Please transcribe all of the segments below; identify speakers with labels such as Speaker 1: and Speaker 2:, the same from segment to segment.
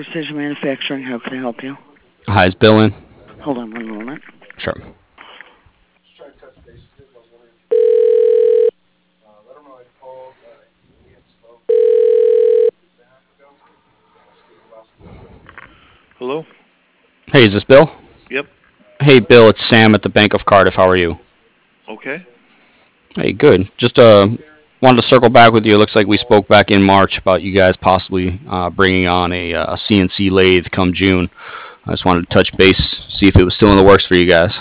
Speaker 1: Precision Manufacturing. How can I help you?
Speaker 2: Hi, it's Bill in.
Speaker 1: Hold on one moment.
Speaker 2: Sure.
Speaker 3: Hello?
Speaker 2: Hey, is this Bill?
Speaker 3: Yep.
Speaker 2: Hey, Bill, it's Sam at the Bank of Cardiff. How are you?
Speaker 3: Okay.
Speaker 2: Hey, good. Just wanted to circle back with you. It looks like we spoke back in March about you guys possibly bringing on a CNC lathe come June. I just wanted to touch base, see if it was still in the works for you guys.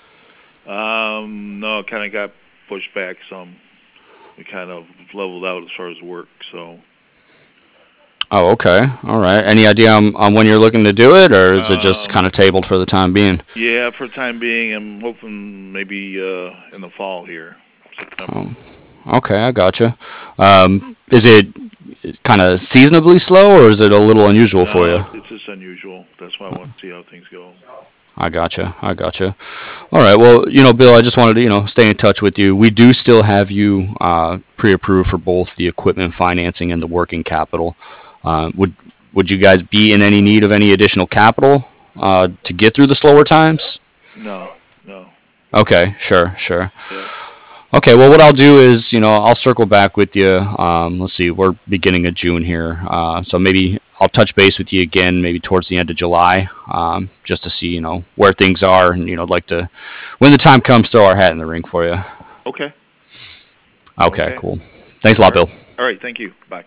Speaker 3: No, it kind of got pushed back some. We kind of leveled out as far as work, so.
Speaker 2: Oh, okay. All right. Any idea on when you're looking to do it, or is it just kind
Speaker 3: Um,
Speaker 2: of tabled for the time being?
Speaker 3: yeah, for the time being, I'm hoping maybe in the fall here, September.
Speaker 2: Oh, okay, I gotcha. Is it kind of seasonably slow, or is it a little unusual for
Speaker 3: No,
Speaker 2: you?
Speaker 3: it's just unusual. That's why I want to see how things go.
Speaker 2: I gotcha. I gotcha. All right. Well, Bill, I just wanted to, stay in touch with you. We do still have you pre-approved for both the equipment financing and the working capital. Would you guys be in any need of any additional capital to get through the slower times?
Speaker 3: No, no.
Speaker 2: Okay. Sure. Sure.
Speaker 3: Yep.
Speaker 2: Okay. Well, what I'll do is, I'll circle back with you. Let's see. We're beginning of June here, so maybe I'll touch base with you again, maybe towards the end of July, just to see, where things are, and I'd like to, when the time comes, throw our hat in the ring for you.
Speaker 3: Okay.
Speaker 2: Okay.
Speaker 3: Okay.
Speaker 2: Cool. Thanks a
Speaker 3: All
Speaker 2: lot,
Speaker 3: right.
Speaker 2: Bill.
Speaker 3: All right. Thank you. Bye.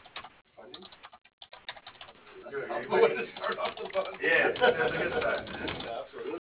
Speaker 4: Yeah, that's a good start.